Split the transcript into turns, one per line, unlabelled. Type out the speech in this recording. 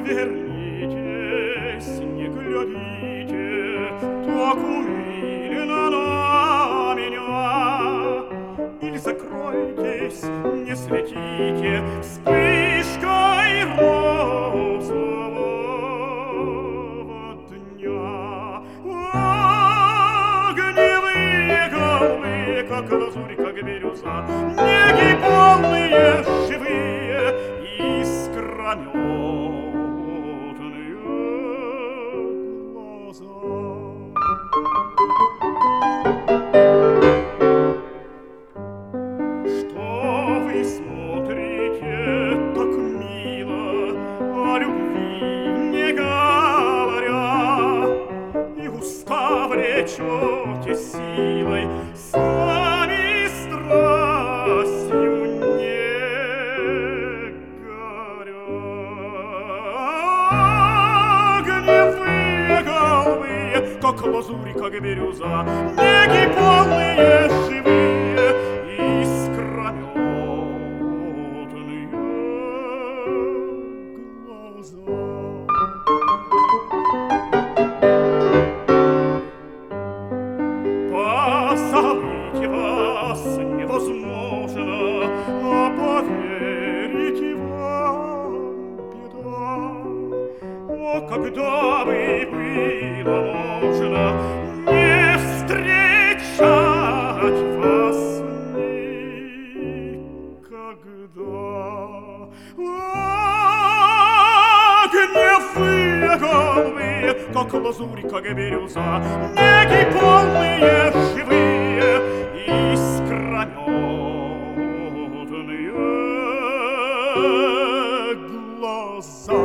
Отвернитесь, не глядите так умиленно на меня, или закройтесь, не светите вспышкой розового дня. Огневые головы, как лазурь, как бирюза, неги полные, живые, искрометные глаза. Что вы смотрите так мило, о любви не говоря, и уста влечете силой, сами страстью не горя. Гневные голубые, как лазурь, как бирюза, неги полные, живые, искрометные глаза. Позабыть вас невозможно, а поверить вам беда. О, когда бы было можно не встречать вас никогда. Гневные голубые, как лазурь, как бирюза, неги полные, живые, искрометные глаза.